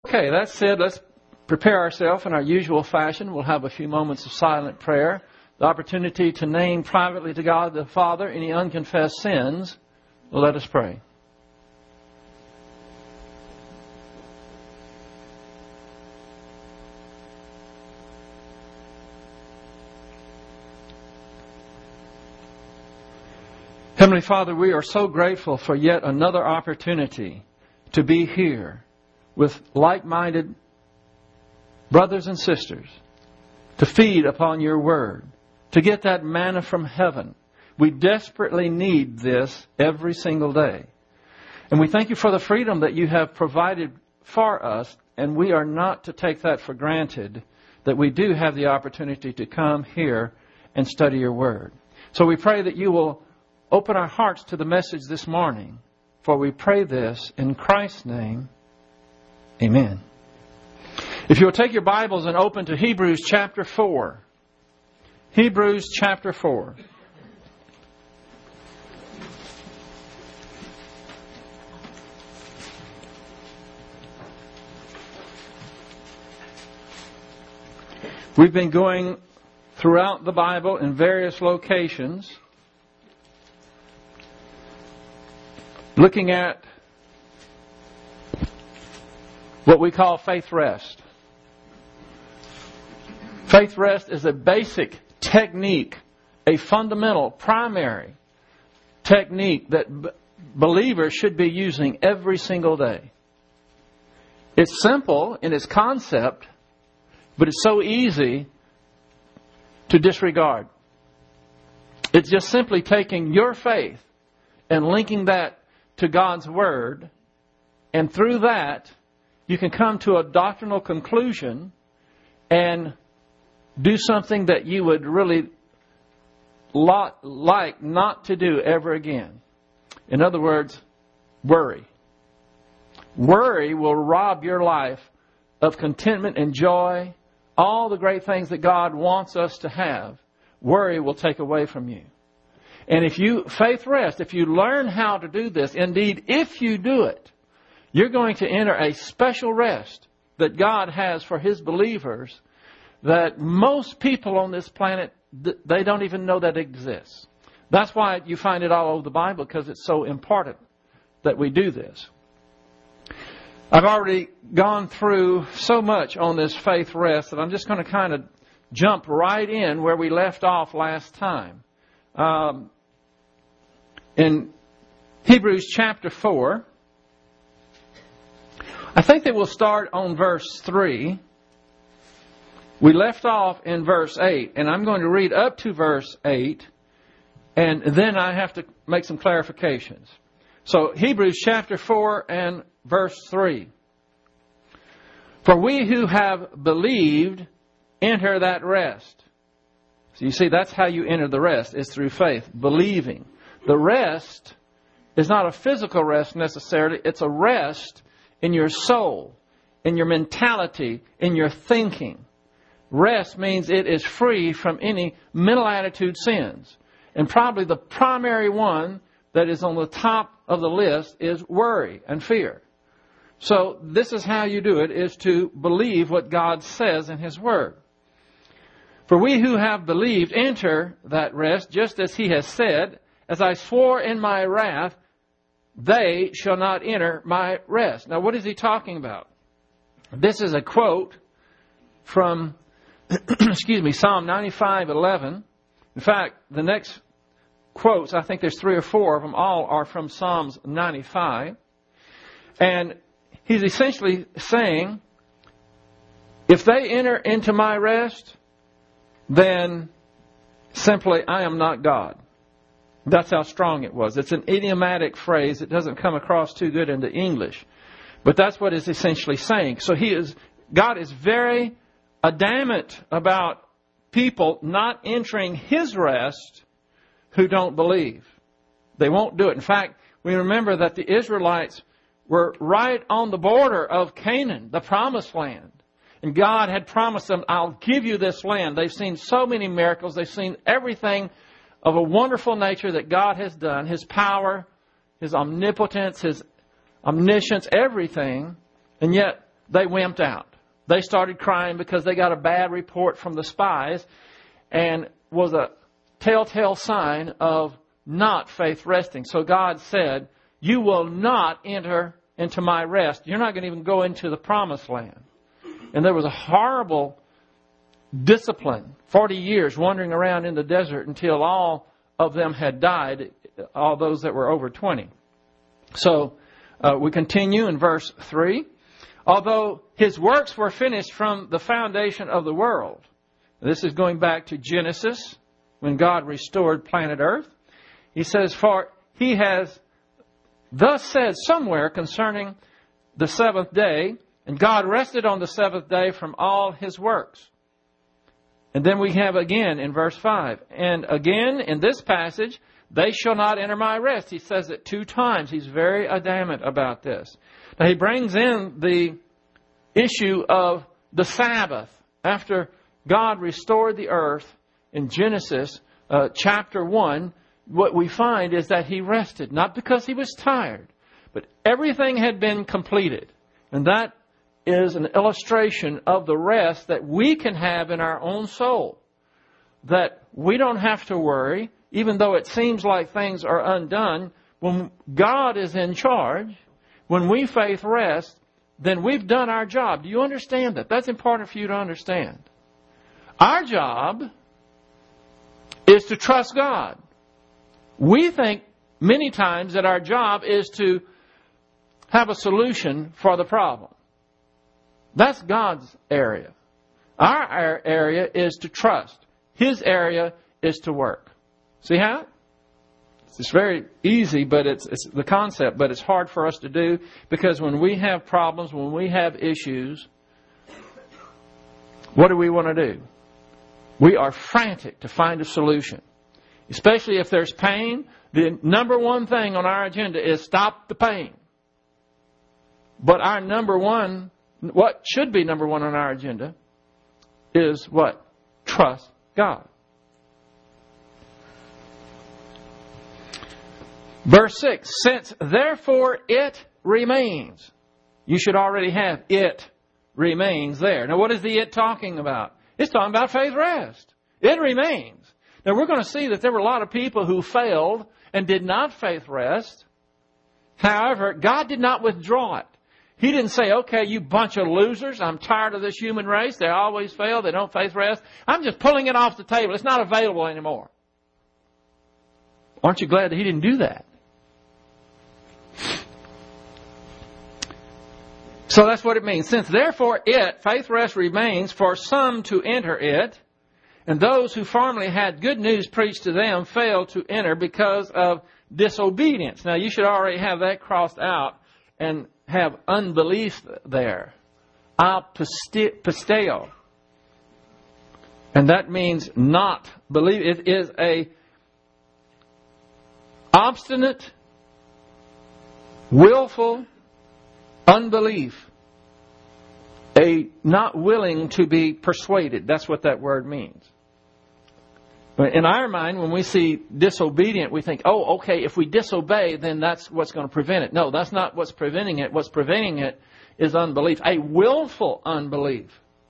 Okay, that said, let's prepare ourselves in our usual fashion. We'll have a few moments of silent prayer, the opportunity to name privately to God the Father any unconfessed sins. Well, let us pray. Heavenly Father, we are so grateful for yet another opportunity to be here with like-minded brothers and sisters, to feed upon your word, to get that manna from heaven. We desperately need this every single day. And we thank you for the freedom that you have provided for us, and we are not to take that for granted, that we do have the opportunity to come here and study your word. So we pray that you will open our hearts to the message this morning, for we pray this in Christ's name. Amen. If you will take your Bibles and open to Hebrews chapter 4. Hebrews chapter 4. We've been going throughout the Bible in various locations, looking at what we call faith rest. Faith rest is a basic technique, a fundamental, primary technique that believers should be using every single day. It's simple in its concept, but it's so easy to disregard. It's just simply taking your faith and linking that to God's Word, and through that, you can come to a doctrinal conclusion and do something that you would really like not to do ever again. In other words, worry. Worry will rob your life of contentment and joy, all the great things that God wants us to have. Worry will take away from you. And if you faith rest, if you learn how to do this, indeed, if you do it, you're going to enter a special rest that God has for His believers that most people on this planet, they don't even know that exists. That's why you find it all over the Bible, because it's so important that we do this. I've already gone through so much on this faith rest that I'm just going to kind of jump right in where we left off last time. In Hebrews chapter 4, I think that we'll start on verse 3. We left off in verse 8, and I'm going to read up to verse 8, and then I have to make some clarifications. So, Hebrews chapter 4 and verse 3. For we who have believed enter that rest. So you see, that's how you enter the rest, is through faith, believing. The rest is not a physical rest necessarily. It's a rest in your soul, in your mentality, in your thinking. Rest means it is free from any mental attitude sins. And probably the primary one that is on the top of the list is worry and fear. So this is how you do it, is to believe what God says in His Word. For we who have believed enter that rest, just as He has said, as I swore in my wrath, they shall not enter my rest. Now, what is He talking about? This is a quote from, Psalm 95:11. In fact, the next quotes, I think there's 3 or 4 of them, all are from Psalms 95. And he's essentially saying, if they enter into my rest, then simply I am not God. That's how strong it was. It's an idiomatic phrase. It doesn't come across too good into English. But that's what it's essentially saying. So God is very adamant about people not entering His rest who don't believe. They won't do it. In fact, we remember that the Israelites were right on the border of Canaan, the promised land. And God had promised them, I'll give you this land. They've seen so many miracles. They've seen everything of a wonderful nature that God has done. His power, His omnipotence, His omniscience, everything. And yet they wimped out. They started crying because they got a bad report from the spies and was a telltale sign of not faith resting. So God said, you will not enter into my rest. You're not going to even go into the promised land. And there was a horrible discipline, 40 years wandering around in the desert until all of them had died, all those that were over 20. So we continue in verse 3. Although his works were finished from the foundation of the world. This is going back to Genesis, when God restored planet Earth. He says, for he has thus said somewhere concerning the seventh day, and God rested on the seventh day from all his works. And then we have again in verse 5, and again in this passage, they shall not enter my rest. He says it 2 times. He's very adamant about this. Now he brings in the issue of the Sabbath. After God restored the earth in Genesis chapter 1, what we find is that he rested, not because he was tired, but everything had been completed. And that is an illustration of the rest that we can have in our own soul. That we don't have to worry, even though it seems like things are undone. When God is in charge, when we faith rest, then we've done our job. Do you understand that? That's important for you to understand. Our job is to trust God. We think many times that our job is to have a solution for the problem. That's God's area. Our area is to trust. His area is to work. See how? It's very easy, but it's the concept, but it's hard for us to do because when we have problems, when we have issues, what do we want to do? We are frantic to find a solution. Especially if there's pain, the number one thing on our agenda is stop the pain. But our number one, what should be number one on our agenda is what? Trust God. Verse 6, since therefore it remains. You should already have it remains there. Now what is the it talking about? It's talking about faith rest. It remains. Now we're going to see that there were a lot of people who failed and did not faith rest. However, God did not withdraw it. He didn't say, okay, you bunch of losers, I'm tired of this human race. They always fail. They don't faith rest. I'm just pulling it off the table. It's not available anymore. Aren't you glad that He didn't do that? So that's what it means. Since therefore it, faith rest, remains for some to enter it, and those who formerly had good news preached to them failed to enter because of disobedience. Now you should already have that crossed out and have unbelief there. Apisteo. And that means not believe. It is a obstinate, willful unbelief. A not willing to be persuaded. That's what that word means. In our mind, when we see disobedient, we think, oh, okay, if we disobey, then that's what's going to prevent it. No, that's not what's preventing it. What's preventing it is unbelief. A willful unbelief.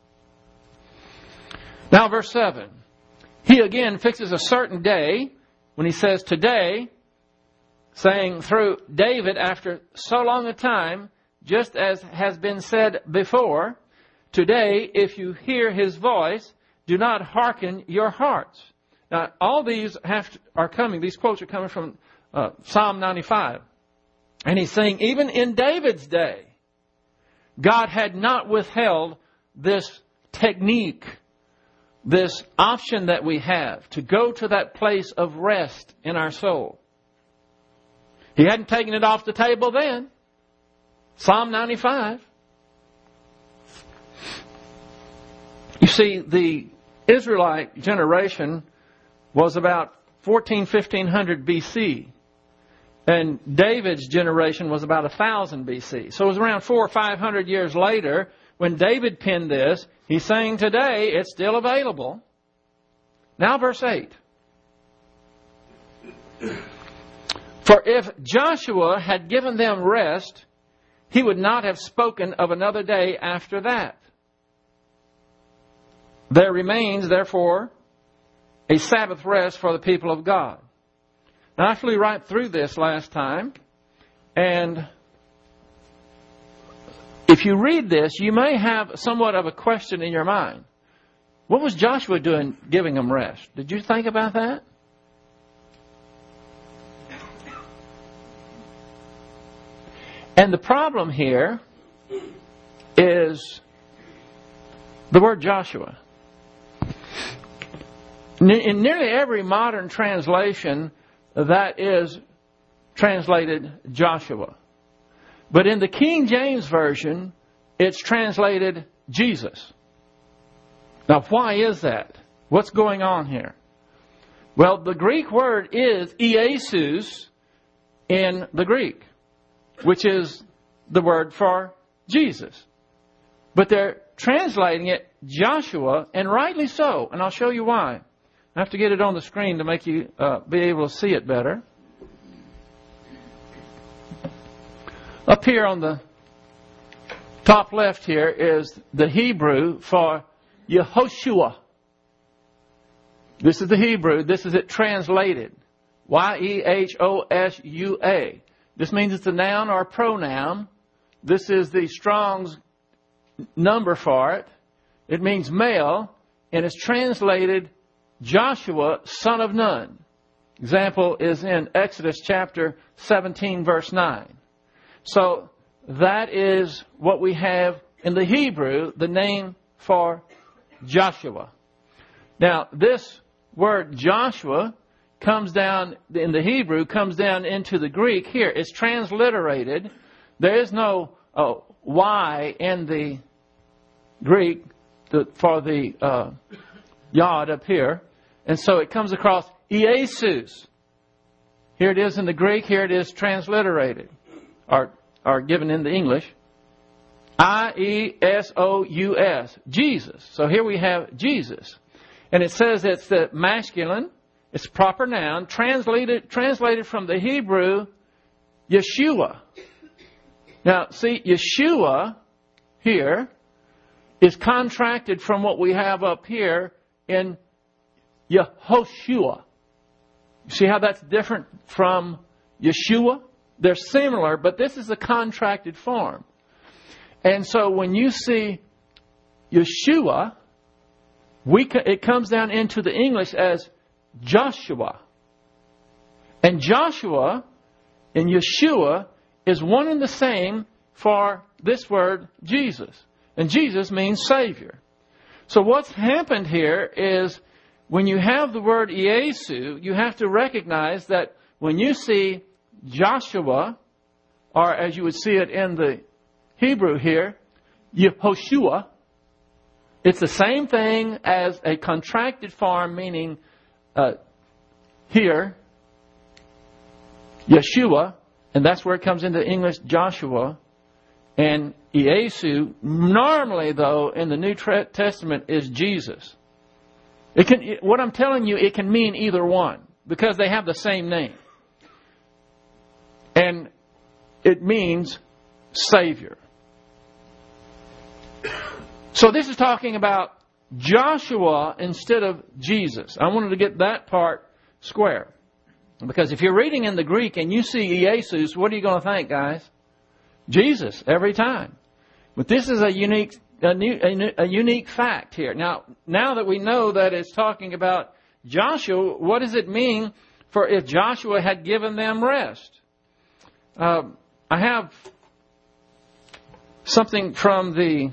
Now, verse 7. He again fixes a certain day when he says today, saying through David after so long a time, just as has been said before, today, if you hear His voice, do not hearken your hearts. Now, all these are coming. These quotes are coming from Psalm 95. And he's saying, even in David's day, God had not withheld this technique, this option that we have to go to that place of rest in our soul. He hadn't taken it off the table then. Psalm 95. You see, the Israelite generation was about 1500 BC. And David's generation was about 1000 BC. So it was around 400 or 500 years later when David penned this. He's saying today it's still available. Now verse 8. For if Joshua had given them rest, He would not have spoken of another day after that. There remains, therefore, a Sabbath rest for the people of God. Now, I flew right through this last time, and if you read this, you may have somewhat of a question in your mind. What was Joshua doing giving them rest? Did you think about that? And the problem here is the word Joshua. In nearly every modern translation, that is translated Joshua. But in the King James Version, it's translated Jesus. Now, why is that? What's going on here? Well, the Greek word is Iesus in the Greek, which is the word for Jesus. But they're translating it Joshua, and rightly so, and I'll show you why. I have to get it on the screen to make you be able to see it better. Up here on the top left here is the Hebrew for Yehoshua. This is the Hebrew. This is it translated. Yehoshua. This means it's a noun or a pronoun. This is the Strong's number for it. It means male, and it's translated Joshua, son of Nun. Example is in Exodus chapter 17, verse 9. So that is what we have in the Hebrew, the name for Joshua. Now, this word Joshua comes down, in the Hebrew, comes down into the Greek here. It's transliterated. There is no Y in the Greek for the yod up here. And so it comes across Iesus. Here it is in the Greek. Here it is transliterated or given in the English. Iesus. Jesus. So here we have Jesus. And it says it's the masculine. It's a proper noun. Translated from the Hebrew, Yeshua. Now, see, Yeshua here is contracted from what we have up here in Yehoshua. See how that's different from Yeshua? They're similar, but this is a contracted form. And so when you see Yeshua, it comes down into the English as Joshua. And Joshua and Yeshua is one and the same for this word Jesus. And Jesus means Savior. So what's happened here is when you have the word Iesu, you have to recognize that when you see Joshua, or as you would see it in the Hebrew here, Yehoshua, it's the same thing as a contracted form, meaning here, Yeshua, and that's where it comes into English, Joshua, and Iesu, normally though, in the New Testament is Jesus. What I'm telling you, it can mean either one, because they have the same name. And it means Savior. So this is talking about Joshua instead of Jesus. I wanted to get that part square. Because if you're reading in the Greek and you see Iesus, what are you going to think, guys? Jesus, every time. But this is a unique fact here. Now that we know that it's talking about Joshua, what does it mean for if Joshua had given them rest? I have something from the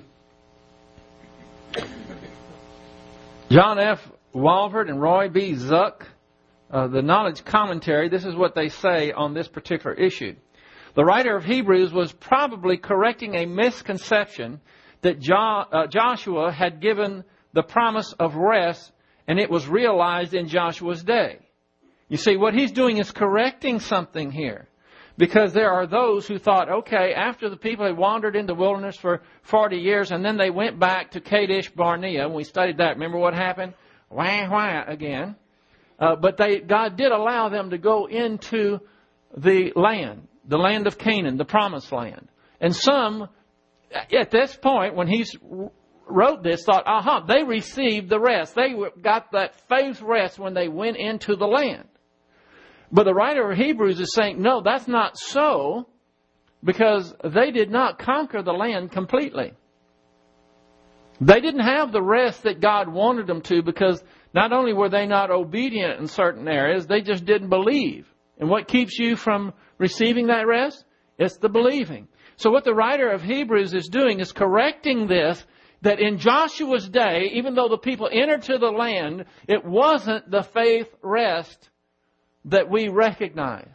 John F. Walvoord and Roy B. Zuck, the Knowledge Commentary. This is what they say on this particular issue. The writer of Hebrews was probably correcting a misconception that Joshua had given the promise of rest, and it was realized in Joshua's day. You see, what he's doing is correcting something here. Because there are those who thought, okay, after the people had wandered in the wilderness for 40 years, and then they went back to Kadesh Barnea, and we studied that. Remember what happened? Wah again. But God did allow them to go into the land of Canaan, the promised land. And some, at this point, when he wrote this, thought, they received the rest. They got that faith rest when they went into the land. But the writer of Hebrews is saying, no, that's not so, because they did not conquer the land completely. They didn't have the rest that God wanted them to, because not only were they not obedient in certain areas, they just didn't believe. And what keeps you from receiving that rest? It's the believing. So what the writer of Hebrews is doing is correcting this, that in Joshua's day, even though the people entered to the land, it wasn't the faith rest that we recognize.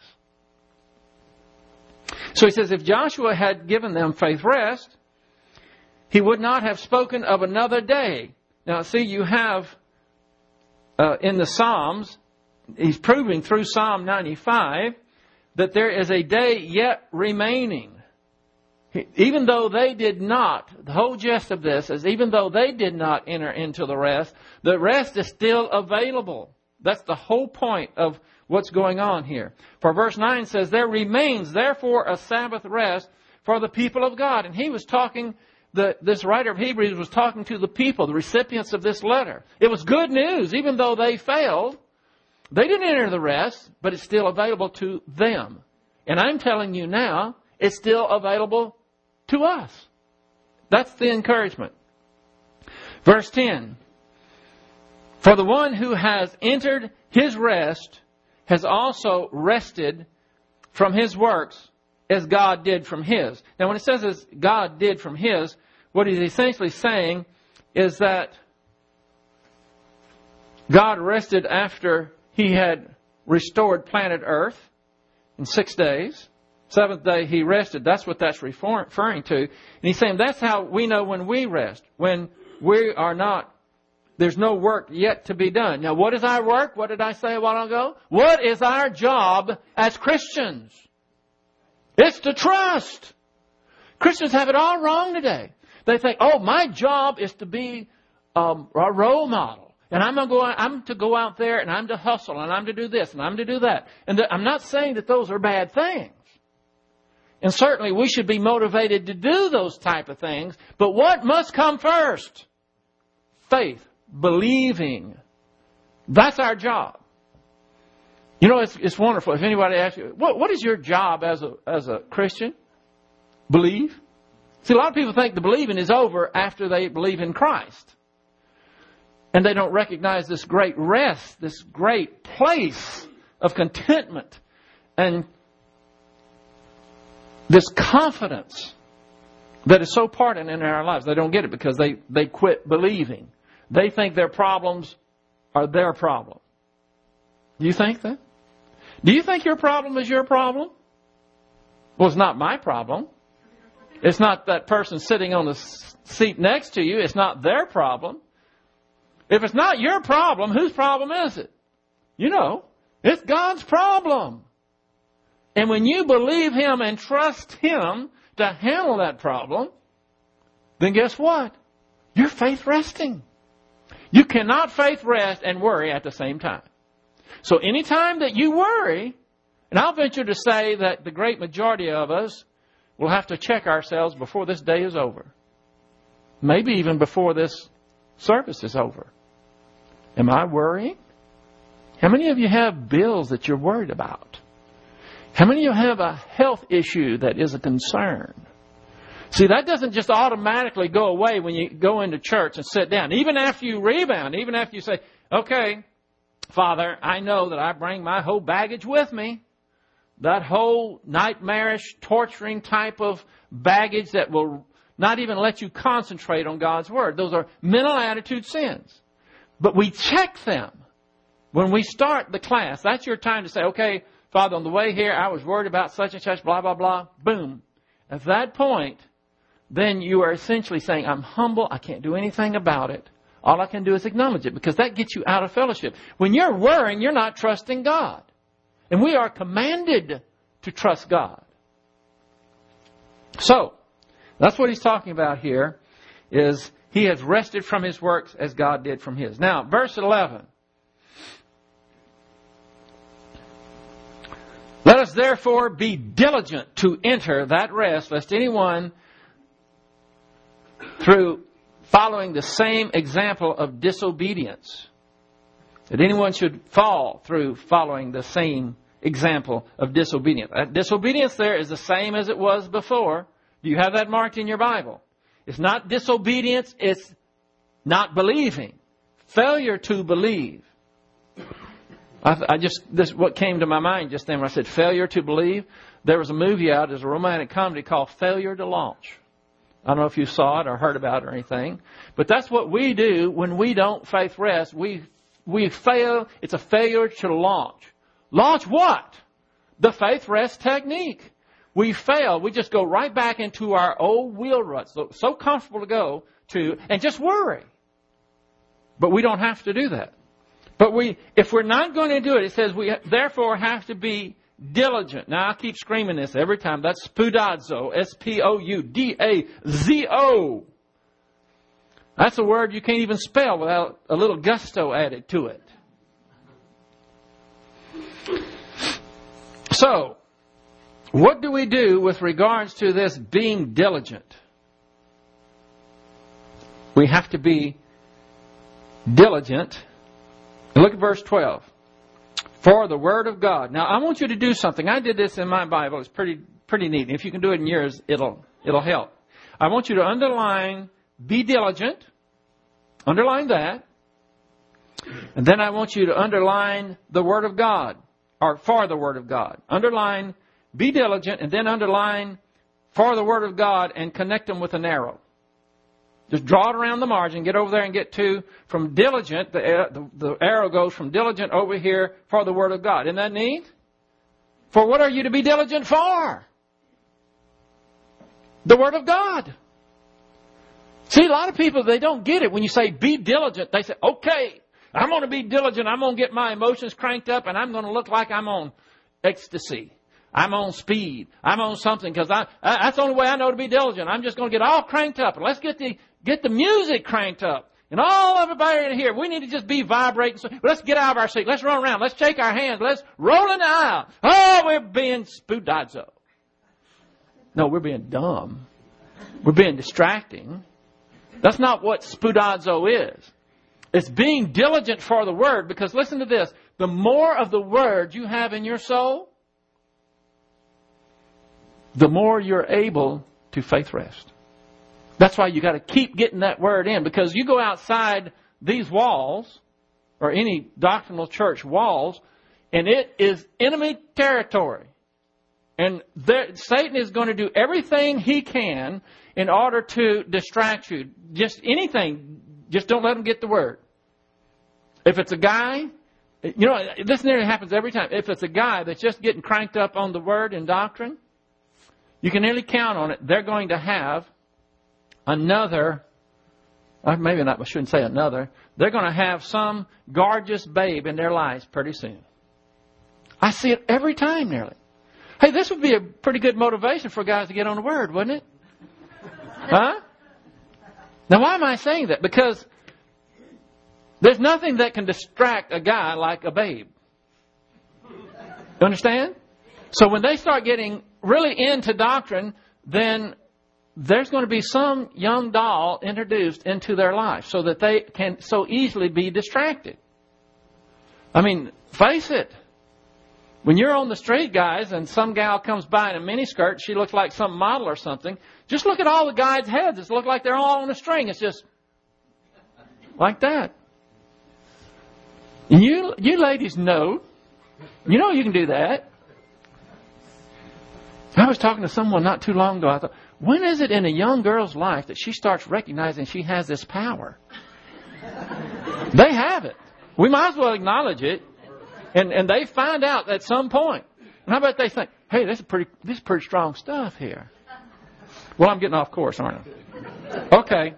So he says, if Joshua had given them faith rest, he would not have spoken of another day. Now, see, you have in the Psalms, he's proving through Psalm 95 that there is a day yet remaining. Even though they did not, the whole gist of this is even though they did not enter into the rest is still available. That's the whole point of what's going on here. For verse 9 says, there remains therefore a Sabbath rest for the people of God. And he was talking, this writer of Hebrews was talking to the people, the recipients of this letter. It was good news. Even though they failed, they didn't enter the rest, but it's still available to them. And I'm telling you now, it's still available to us. That's the encouragement. Verse 10. For the one who has entered his rest has also rested from his works as God did from his. Now when it says as God did from his, what he's essentially saying is that God rested after he had restored planet Earth in 6 days. Seventh day he rested. That's what that's referring to. And he's saying that's how we know when we rest. When we are not, there's no work yet to be done. Now what is our work? What did I say a while ago? What is our job as Christians? It's to trust. Christians have it all wrong today. They think, my job is to be a role model. And I'm to go out there and I'm to hustle and I'm to do this and I'm to do that. And I'm not saying that those are bad things. And certainly we should be motivated to do those type of things. But what must come first? Faith. Believing. That's our job. You know, it's wonderful. If anybody asks you, what is your job as a Christian? Believe. See, a lot of people think the believing is over after they believe in Christ. And they don't recognize this great rest, this great place of contentment and this confidence that is so important in our lives. They don't get it because they quit believing. They think their problems are their problem. Do you think that? Do you think your problem is your problem? Well, it's not my problem. It's not that person sitting on the seat next to you. It's not their problem. If it's not your problem, whose problem is it? You know, it's God's problem. And when you believe Him and trust Him to handle that problem, then guess what? You're faith resting. You cannot faith rest and worry at the same time. So anytime that you worry, and I'll venture to say that the great majority of us will have to check ourselves before this day is over. Maybe even before this service is over. Am I worrying? How many of you have bills that you're worried about? How many of you have a health issue that is a concern? See, that doesn't just automatically go away when you go into church and sit down. Even after you rebound, even after you say, okay, Father, I know that I bring my whole baggage with me. That whole nightmarish, torturing type of baggage that will not even let you concentrate on God's Word. Those are mental attitude sins. But we check them when we start the class. That's your time to say, okay, Father, on the way here, I was worried about such and such, blah, blah, blah. Boom. At that point, then you are essentially saying, I'm humble. I can't do anything about it. All I can do is acknowledge it, because that gets you out of fellowship. When you're worrying, you're not trusting God. And we are commanded to trust God. So, that's what he's talking about here, is he has rested from his works as God did from his. Now, verse 11. Let us therefore be diligent to enter that rest, lest anyone, through following the same example of disobedience, that anyone should fall through following the same example of disobedience. That disobedience there is the same as it was before. Do you have that marked in your Bible? It's not disobedience, it's not believing. Failure to believe. This what came to my mind just then when I said failure to believe. There was a movie out, there's a romantic comedy called Failure to Launch. I don't know if you saw it or heard about it or anything. But that's what we do when we don't faith rest. We fail. It's a failure to launch. Launch what? The faith rest technique. We fail. We just go right back into our old wheel ruts. So comfortable to go to and just worry. But we don't have to do that. But if we're not going to do it, it says we therefore have to be diligent. Now, I keep screaming this every time. That's spoudazo. S-P-O-U-D-A-Z-O. That's a word you can't even spell without a little gusto added to it. So, what do we do with regards to this being diligent? We have to be diligent. Look at verse 12. For the Word of God. Now, I want you to do something. I did this in my Bible. It's pretty neat. If you can do it in yours, it'll help. I want you to underline, be diligent. Underline that. And then I want you to underline the Word of God. Or for the Word of God. Underline, be diligent, and then underline for the Word of God and connect them with an arrow. Just draw it around the margin, get over there and get to, from diligent, the arrow goes from diligent over here for the Word of God. Isn't that neat? For what are you to be diligent for? The Word of God. See, a lot of people, they don't get it. When you say be diligent, they say, okay, I'm going to be diligent. I'm going to get my emotions cranked up and I'm going to look like I'm on ecstasy. I'm on speed. I'm on something because that's the only way I know to be diligent. I'm just going to get all cranked up. And let's get the music cranked up. And all everybody in here, we need to just be vibrating. So let's get out of our seat. Let's run around. Let's shake our hands. Let's roll in the aisle. Oh, we're being spoudazo. No, we're being dumb. We're being distracting. That's not what spoudazo is. It's being diligent for the Word, because listen to this. The more of the Word you have in your soul, the more you're able to faith rest. That's why you got to keep getting that Word in, because you go outside these walls, or any doctrinal church walls, and it is enemy territory. And Satan is going to do everything he can in order to distract you. Just anything. Just don't let him get the Word. If it's a guy, this nearly happens every time. If it's a guy that's just getting cranked up on the Word and doctrine, you can nearly count on it. They're going to have another, maybe not, I shouldn't say another. They're going to have some gorgeous babe in their lives pretty soon. I see it every time nearly. Hey, this would be a pretty good motivation for guys to get on the Word, wouldn't it? Huh? Now, why am I saying that? Because there's nothing that can distract a guy like a babe. You understand? So when they start getting really into doctrine, then there's going to be some young doll introduced into their life so that they can so easily be distracted. I mean, face it. When you're on the street, guys, and some gal comes by in a miniskirt, she looks like some model or something, just look at all the guys' heads. It looks like they're all on a string. It's just like that. And you ladies know. You know you can do that. I was talking to someone not too long ago. I thought, when is it in a young girl's life that she starts recognizing she has this power? They have it. We might as well acknowledge it. And they find out at some point. And how about they think, hey, this is pretty strong stuff here. Well, I'm getting off course, aren't I? Okay.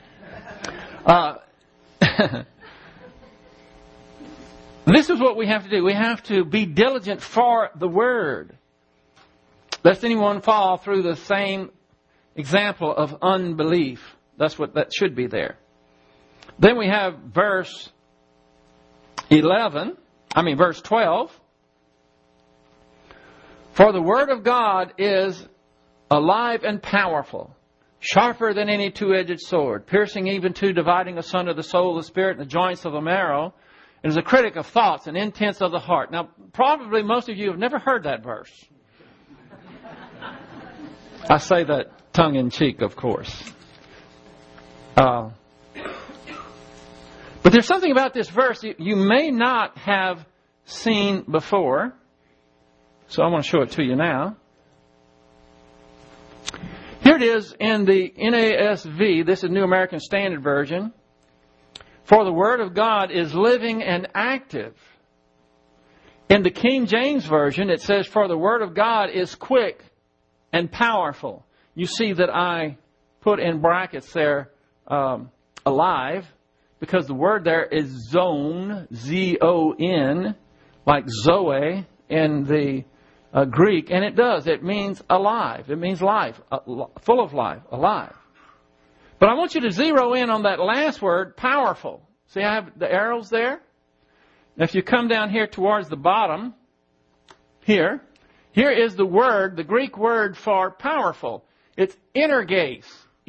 This is what we have to do. We have to be diligent for the Word, lest anyone fall through the same example of unbelief. That's what that should be there. Then we have verse 12. For the Word of God is alive and powerful, sharper than any two-edged sword, piercing even to dividing asunder the soul, the spirit, and the joints of the marrow, and is a critic of thoughts and intents of the heart. Now, probably most of you have never heard that verse. I say that tongue-in-cheek, of course. But there's something about this verse you may not have seen before. So I want to show it to you now. Here it is in the NASV. This is New American Standard Version. For the Word of God is living and active. In the King James Version, it says, for the Word of God is quick and powerful. You see that I put in brackets there, alive, because the word there is zon, Z-O-N, like Zoe in the Greek. And it does. It means alive. It means life, full of life, alive. But I want you to zero in on that last word, powerful. See, I have the arrows there. Now, if you come down here towards the bottom, here is the word, the Greek word for powerful. It's energes,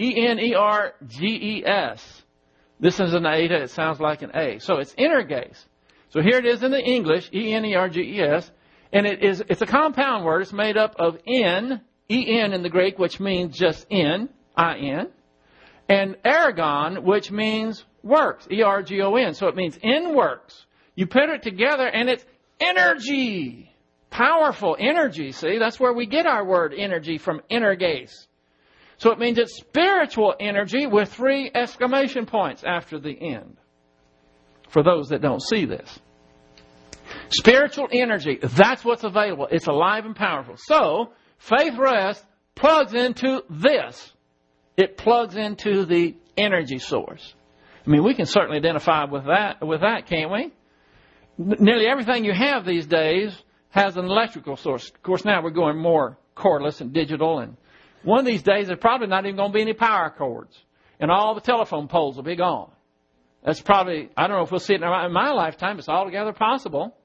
E-N-E-R-G-E-S. This is an A, it sounds like an A. So it's energes. So here it is in the English, E-N-E-R-G-E-S. And it's a compound word. It's made up of N, E-N in the Greek, which means just in, I-N. And ergon, which means works, E-R-G-O-N. So it means in works. You put it together and it's energy. Powerful energy, see? That's where we get our word energy from, energes. So it means it's spiritual energy with 3 exclamation points after the end. For those that don't see this. Spiritual energy, that's what's available. It's alive and powerful. So, Faith Rest plugs into this. It plugs into the energy source. I mean, we can certainly identify with that, can't we? Nearly everything you have these days has an electrical source. Of course, now we're going more cordless and digital, and one of these days there's probably not even going to be any power cords, and all the telephone poles will be gone. That's probably, I don't know if we'll see it in my lifetime. It's altogether possible.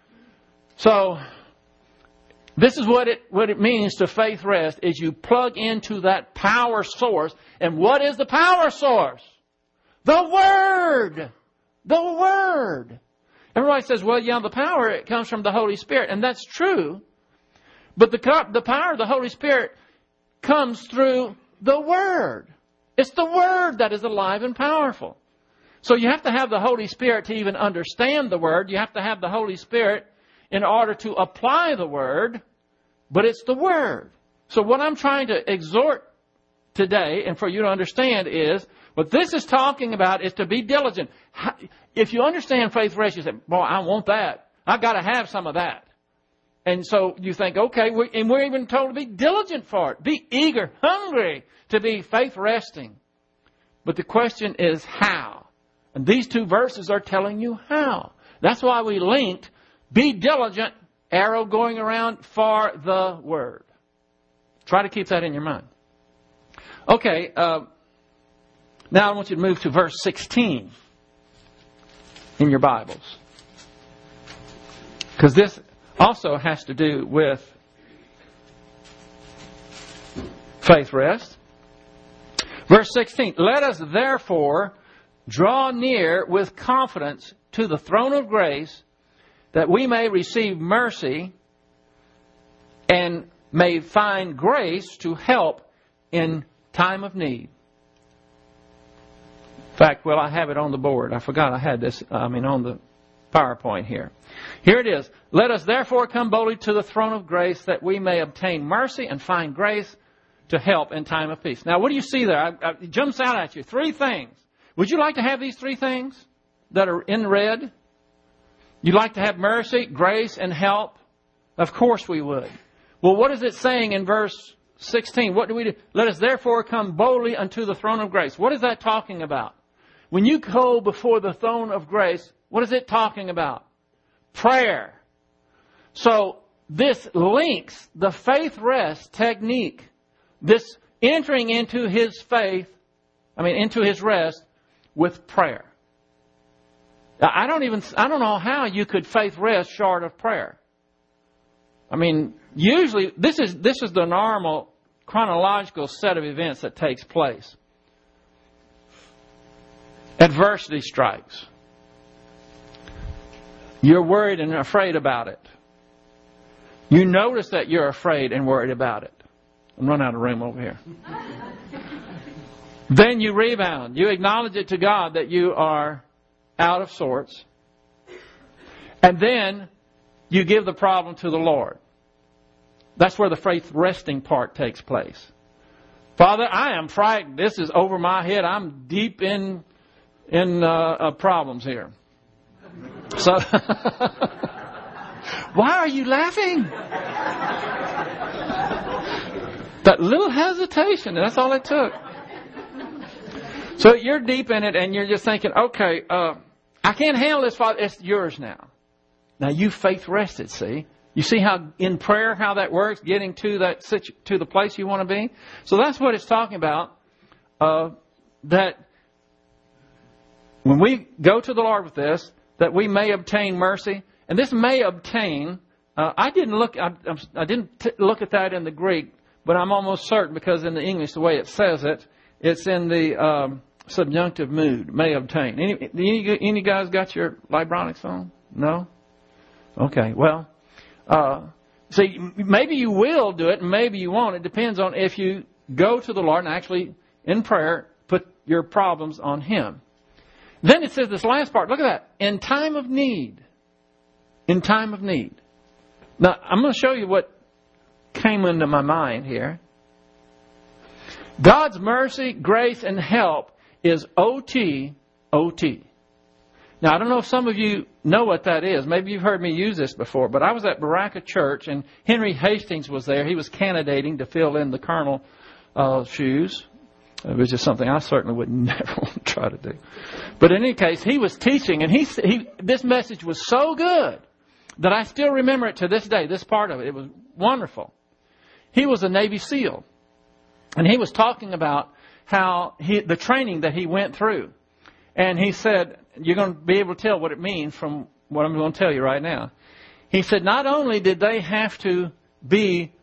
So, this is what it means to Faith Rest, is you plug into that power source. And what is the power source? The Word! The Word! Everybody says, well, the power, it comes from the Holy Spirit. And that's true. But the power of the Holy Spirit comes through the Word. It's the Word that is alive and powerful. So you have to have the Holy Spirit to even understand the Word. You have to have the Holy Spirit in order to apply the Word. But it's the Word. So what I'm trying to exhort today, and for you to understand, is what this is talking about is to be diligent. If you understand Faith Rest, you say, boy, I want that. I've got to have some of that. And so you think, okay, we're even told to be diligent for it. Be eager, hungry to be faith resting. But the question is how? And these 2 verses are telling you how. That's why we linked be diligent, arrow going around, for the Word. Try to keep that in your mind. Okay, now I want you to move to verse 16 in your Bibles. Because this also has to do with Faith Rest. Verse 16, let us therefore draw near with confidence to the throne of grace, that we may receive mercy and may find grace to help in time of need. In fact, I have it on the board. I forgot I had this, on the PowerPoint here. Here it is. Let us therefore come boldly to the throne of grace, that we may obtain mercy and find grace to help in time of peace. Now, what do you see there? It jumps out at you. 3 things. Would you like to have these 3 things that are in red? You'd like to have mercy, grace, and help? Of course we would. Well, what is it saying in verse 16? What do we do? Let us therefore come boldly unto the throne of grace. What is that talking about? When you go before the throne of grace, what is it talking about? Prayer. So this links the Faith Rest technique, this entering into his into his rest, with prayer. I don't know how you could faith rest short of prayer. I mean, usually this is the normal chronological set of events that takes place. Adversity strikes. You're worried and afraid about it. You notice that you're afraid and worried about it. I'm running out of room over here. Then you rebound. You acknowledge it to God that you are out of sorts. And then you give the problem to the Lord. That's where the faith resting part takes place. Father, I am frightened. This is over my head. I'm deep in problems here. So, why are you laughing? That little hesitation, that's all it took. So you're deep in it and you're just thinking, okay, I can't handle this, Father. It's yours now. Now you faith rested, see? You see how in prayer, how that works, getting to the place you want to be? So that's what it's talking about, that when we go to the Lord with this, that we may obtain mercy. And this may obtain, I didn't look at that in the Greek, but I'm almost certain because in the English, the way it says it, it's in the subjunctive mood, may obtain. Any guys got your Libronics on? No? Okay, well, see, maybe you will do it, and maybe you won't. It depends on if you go to the Lord and actually, in prayer, put your problems on Him. Then it says this last part, look at that, in time of need. In time of need. Now, I'm going to show you what came into my mind here. God's mercy, grace, and help is O-T-O-T. Now, I don't know if some of you know what that is. Maybe you've heard me use this before, but I was at Baraka Church, and Henry Hastings was there. He was candidating to fill in the colonel shoes. It was just something I certainly would never want to try to do. But in any case, he was teaching, and this message was so good that I still remember it to this day, this part of it. It was wonderful. He was a Navy SEAL, and he was talking about how the training that he went through. And he said, you're going to be able to tell what it means from what I'm going to tell you right now. He said, not only did they have to be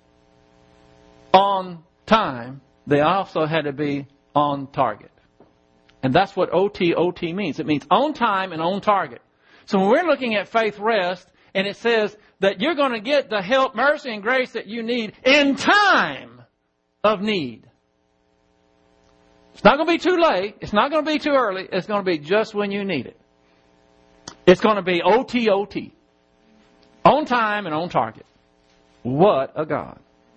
on time, they also had to be on target. And that's what O-T-O-T means. It means on time and on target. So when we're looking at faith rest, and it says that you're going to get the help, mercy, and grace that you need in time of need. It's not going to be too late. It's not going to be too early. It's going to be just when you need it. It's going to be O-T-O-T. On time and on target. What a God.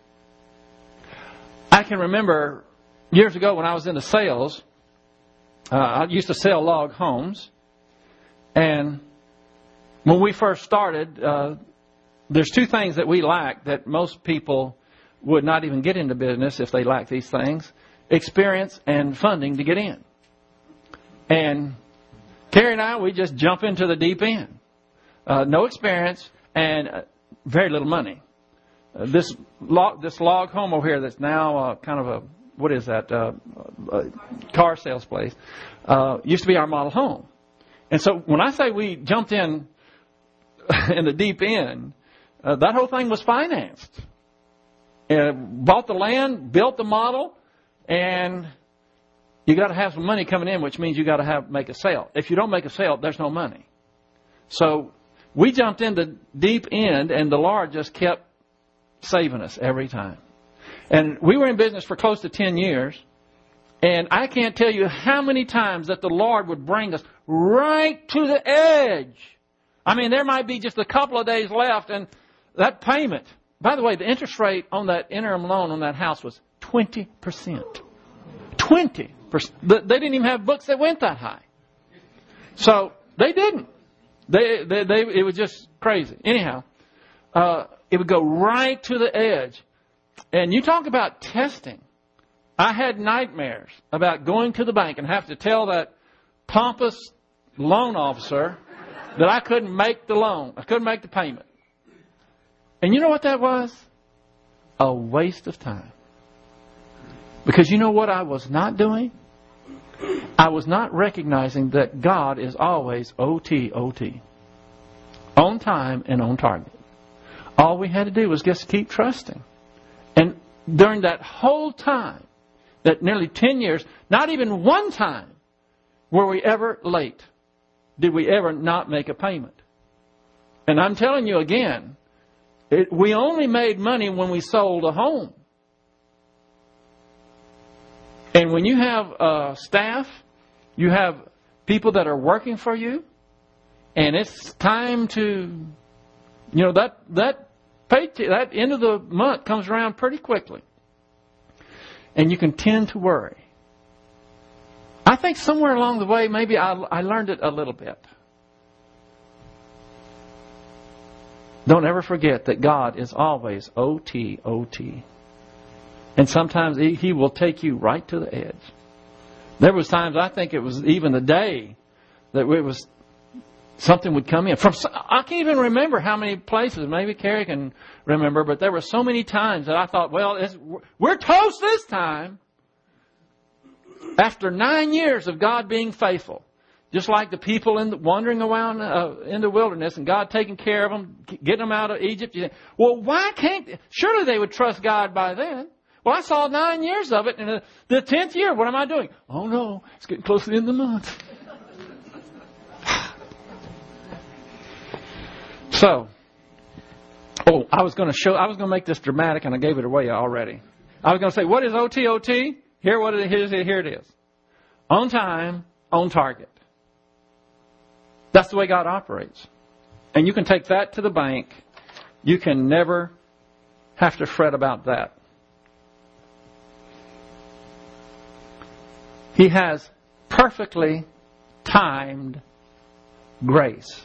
I can remember years ago when I was into sales, I used to sell log homes. And when we first started, there's two things that we lack that most people would not even get into business if they lack these things. Experience and funding to get in. And Carrie and I, we just jump into the deep end. No experience and very little money. This log home over here that's now kind of a car sales place, used to be our model home. And so when I say we jumped in the deep end, that whole thing was financed. Bought the land, built the model, and you got to have some money coming in, which means you got to make a sale. If you don't make a sale, there's no money. So we jumped in the deep end, and the Lord just kept saving us every time. And we were in business for close to 10 years, and I can't tell you how many times that the Lord would bring us right to the edge. I mean, there might be just a couple of days left, and that payment. By the way, the interest rate on that interim loan on that house was 20%. 20%. They didn't even have books that went that high. So they didn't. It was just crazy. Anyhow, it would go right to the edge. And you talk about testing. I had nightmares about going to the bank and have to tell that pompous loan officer that I couldn't make the loan. I couldn't make the payment. And you know what that was? A waste of time. Because you know what I was not doing? I was not recognizing that God is always O-T-O-T. On time and on target. All we had to do was just keep trusting. And during that whole time, that nearly 10 years, not even one time were we ever late. Did we ever not make a payment? And I'm telling you again, we only made money when we sold a home. And when you have staff, you have people that are working for you, and it's time to, that paycheck, that end of the month comes around pretty quickly. And you can tend to worry. I think somewhere along the way, maybe I learned it a little bit. Don't ever forget that God is always O-T, O-T. And sometimes He will take you right to the edge. There was times, I think it was even the day, that it was something would come in. I can't even remember how many places. Maybe Carrie can remember, but there were so many times that I thought, well, we're toast this time. After 9 years of God being faithful, just like the people wandering around in the wilderness and God taking care of them, getting them out of Egypt. You think, well, why can't... Surely they would trust God by then. Well, I saw 9 years of it, and the 10th year, what am I doing? Oh, no, it's getting close to the end of the month. So, I was going to make this dramatic, and I gave it away already. I was going to say, what is OT? Here it is. On time, on target. That's the way God operates. And you can take that to the bank. You can never have to fret about that. He has perfectly timed grace.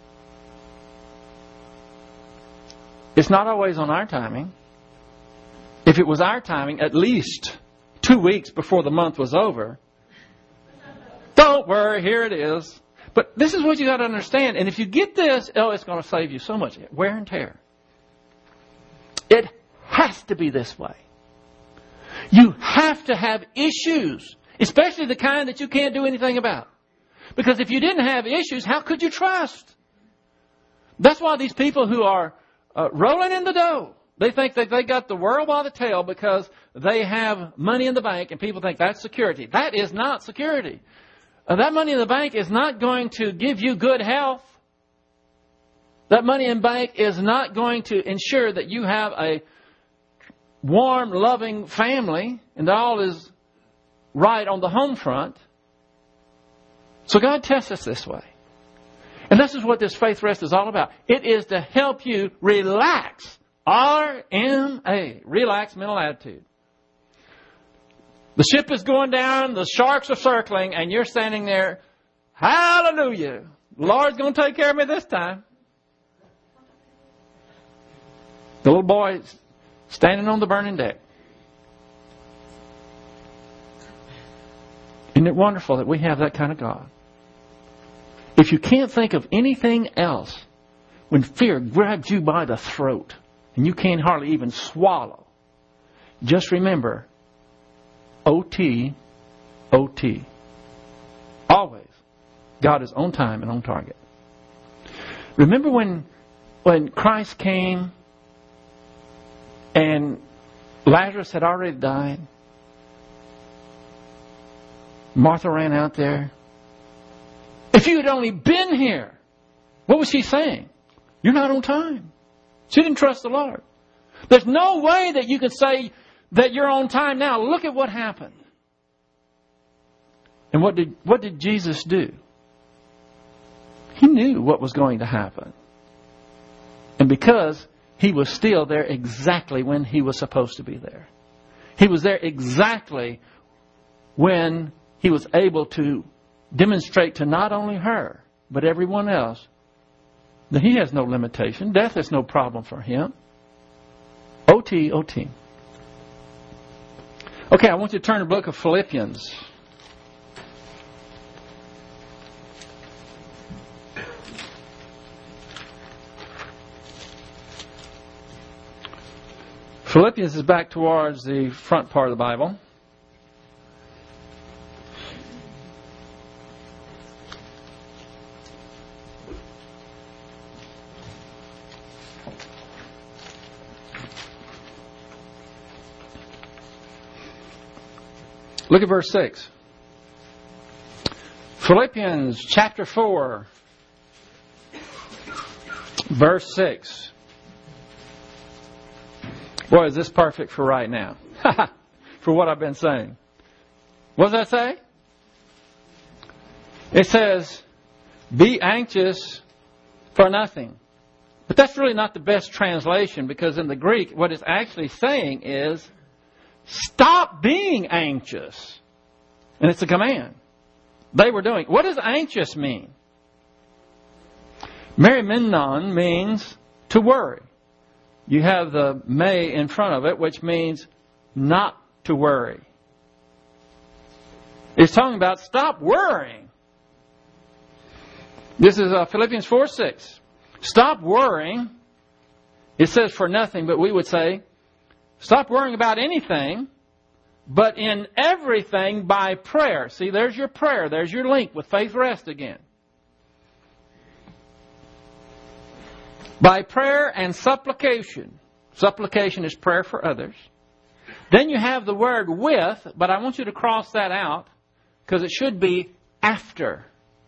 It's not always on our timing. If it was our timing, at least 2 weeks before the month was over, don't worry, here it is. But this is what you got to understand. And if you get this, it's going to save you so much wear and tear. It has to be this way. You have to have issues, especially the kind that you can't do anything about. Because if you didn't have issues, how could you trust? That's why these people who are rolling in the dough, they think that they got the world by the tail because they have money in the bank, and people think that's security. That is not security. That money in the bank is not going to give you good health. That money in the bank is not going to ensure that you have a warm, loving family and all is right on the home front. So God tests us this way. And this is what this faith rest is all about. It is to help you relax. RMA. Relax mental attitude. The ship is going down, the sharks are circling, and you're standing there. Hallelujah. The Lord's going to take care of me this time. The little boy is standing on the burning deck. Isn't it wonderful that we have that kind of God? If you can't think of anything else, when fear grabs you by the throat and you can't hardly even swallow, just remember, OT, OT. Always. God is on time and on target. Remember when Christ came and Lazarus had already died? Martha ran out there. If you had only been here, what was she saying? You're not on time. She didn't trust the Lord. There's no way that you can say that you're on time now. Look at what happened. And what did Jesus do? He knew what was going to happen. And because He was still there exactly when He was supposed to be there. He was there exactly when He was able to demonstrate to not only her, but everyone else, that He has no limitation. Death is no problem for Him. OT, OT. Okay, I want you to turn to the book of Philippians. Philippians is back towards the front part of the Bible. Look at verse 6. Philippians chapter 4, verse 6. Boy, is this perfect for right now. For what I've been saying. What does that say? It says, be anxious for nothing. But that's really not the best translation, because in the Greek, what it's actually saying is, stop being anxious. And it's a command. They were doing. What does anxious mean? Merimnon means to worry. You have the me in front of it, which means not to worry. It's talking about stop worrying. This is Philippians 4:6. Stop worrying. It says for nothing, but we would say, stop worrying about anything, but in everything by prayer. See, there's your prayer. There's your link with Faith Rest again. By prayer and supplication. Supplication is prayer for others. Then you have the word with, but I want you to cross that out because it should be after.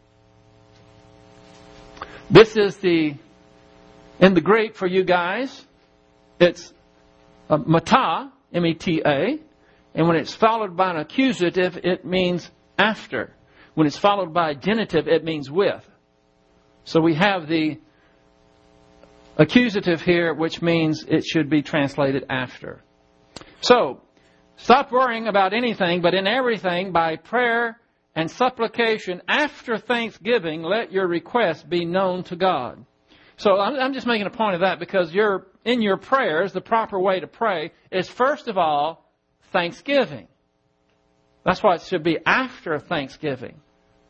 This is in the Greek for you guys, it's meta, M-E-T-A, and when it's followed by an accusative, it means after. When it's followed by a genitive, it means with. So we have the accusative here, which means it should be translated after. So, stop worrying about anything, but in everything, by prayer and supplication, after thanksgiving, let your requests be known to God. So, I'm just making a point of that because in your prayers, the proper way to pray is, first of all, thanksgiving. That's why it should be after thanksgiving.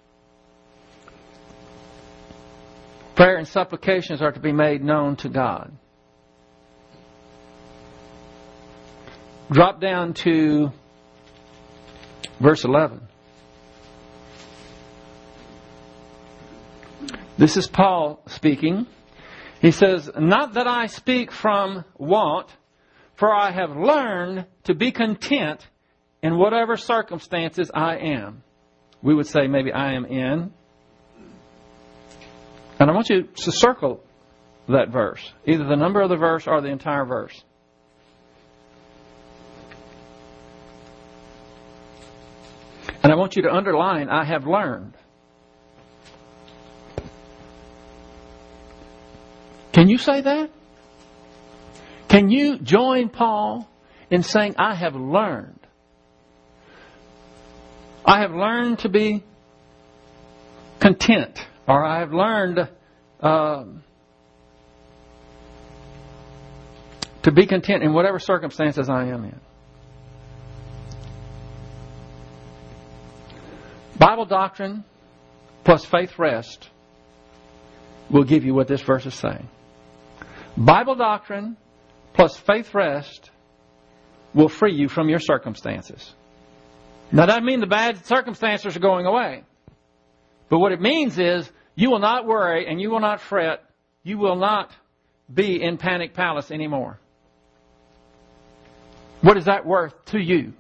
Prayer and supplications are to be made known to God. Drop down to verse 11. This is Paul speaking. He says, not that I speak from want, for I have learned to be content in whatever circumstances I am. We would say maybe I am in. And I want you to circle that verse, either the number of the verse or the entire verse. And I want you to underline, I have learned. Can you say that? Can you join Paul in saying, I have learned? I have learned to be content. Or I have learned to be content in whatever circumstances I am in. Bible doctrine plus faith rest will give you what this verse is saying. Bible doctrine plus faith rest will free you from your circumstances. Now, that doesn't mean the bad circumstances are going away. But what it means is you will not worry and you will not fret. You will not be in panic palace anymore. What is that worth to you?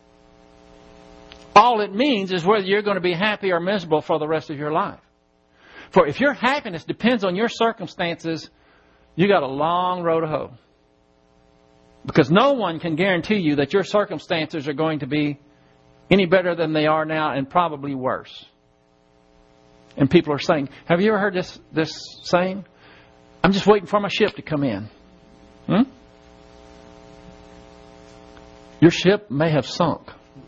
All it means is whether you're going to be happy or miserable for the rest of your life. For if your happiness depends on your circumstances, you got a long road to hoe. Because no one can guarantee you that your circumstances are going to be any better than they are now, and probably worse. And people are saying, have you ever heard this saying? I'm just waiting for my ship to come in. Your ship may have sunk.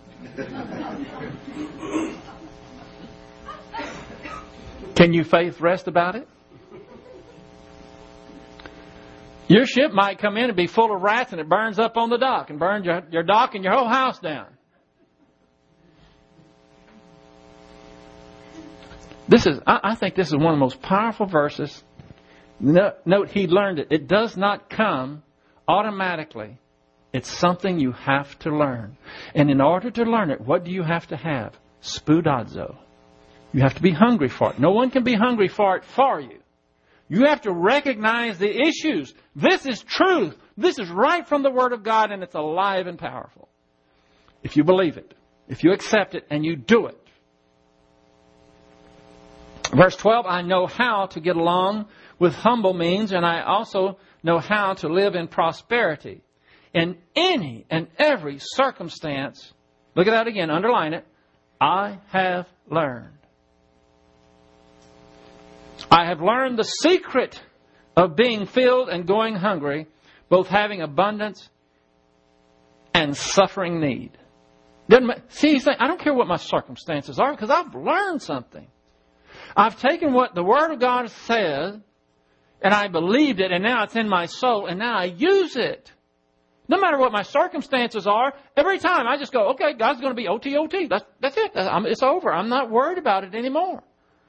Can you faith rest about it? Your ship might come in and be full of rats and it burns up on the dock and burns your dock and your whole house down. I think this is one of the most powerful verses. Note, he learned it. It does not come automatically. It's something you have to learn. And in order to learn it, what do you have to have? Spoudazo. You have to be hungry for it. No one can be hungry for it for you. You have to recognize the issues. This is truth. This is right from the Word of God, and it's alive and powerful. If you believe it. If you accept it and you do it. Verse 12, I know how to get along with humble means, and I also know how to live in prosperity. In any and every circumstance, look at that again, underline it, I have learned. I have learned the secret of being filled and going hungry, both having abundance and suffering need. See, I don't care what my circumstances are, because I've learned something. I've taken what the Word of God says, and I believed it, and now it's in my soul, and now I use it. No matter what my circumstances are, every time I just go, okay, God's going to be OT. That's it. It's over. I'm not worried about it anymore.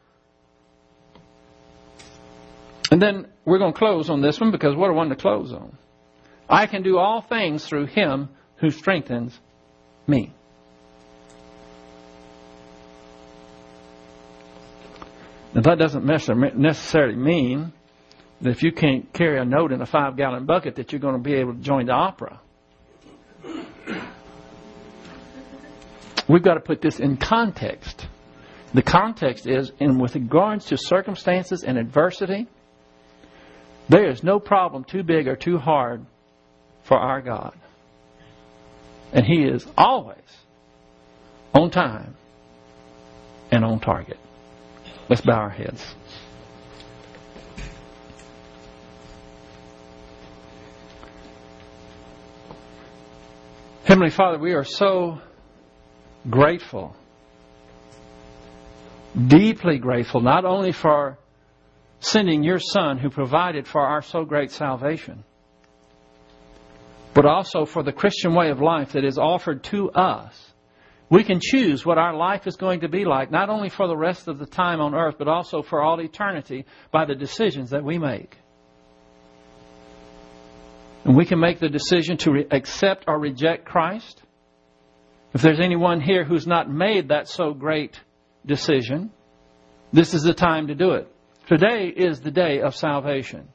And then we're going to close on this one, because what a one to close on. I can do all things through Him who strengthens me. Now, that doesn't necessarily mean that if you can't carry a note in a 5-gallon bucket that you're going to be able to join the opera. We've got to put this in context. The context is, with regards to circumstances and adversity, there is no problem too big or too hard for our God. And He is always on time and on target. Let's bow our heads. Heavenly Father, we are so grateful, deeply grateful, not only for sending your Son who provided for our so great salvation, but also for the Christian way of life that is offered to us. We can choose what our life is going to be like, not only for the rest of the time on earth, but also for all eternity by the decisions that we make. And we can make the decision to accept or reject Christ. If there's anyone here who's not made that so great decision, this is the time to do it. Today is the day of salvation.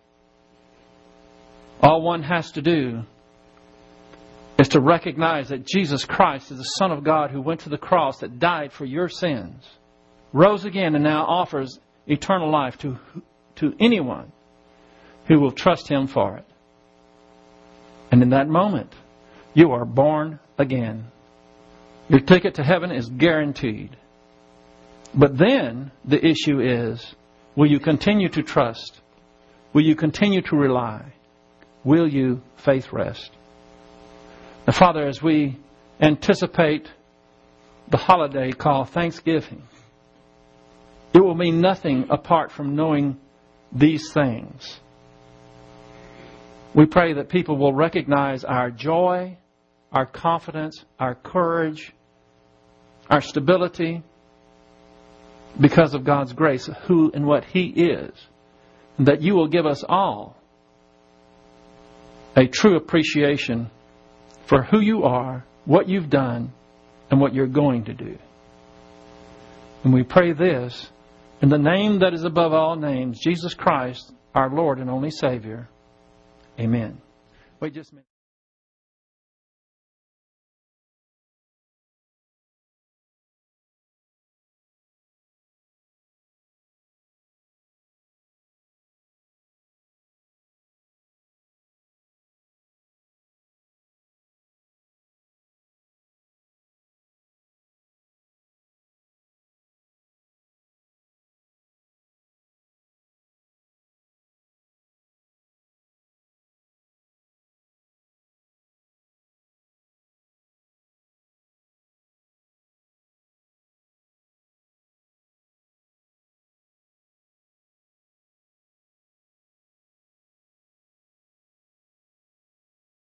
All one has to do is to recognize that Jesus Christ is the Son of God who went to the cross, that died for your sins, rose again, and now offers eternal life to anyone who will trust Him for it. And in that moment, you are born again. Your ticket to heaven is guaranteed. But then the issue is, will you continue to trust? Will you continue to rely? Will you faith rest? Now, Father, as we anticipate the holiday called Thanksgiving, it will mean nothing apart from knowing these things. We pray that people will recognize our joy, our confidence, our courage, our stability because of God's grace, who and what He is. And that you will give us all a true appreciation for who you are, what you've done, and what you're going to do. And we pray this in the name that is above all names, Jesus Christ, our Lord and only Savior. Amen. Wait just a minute.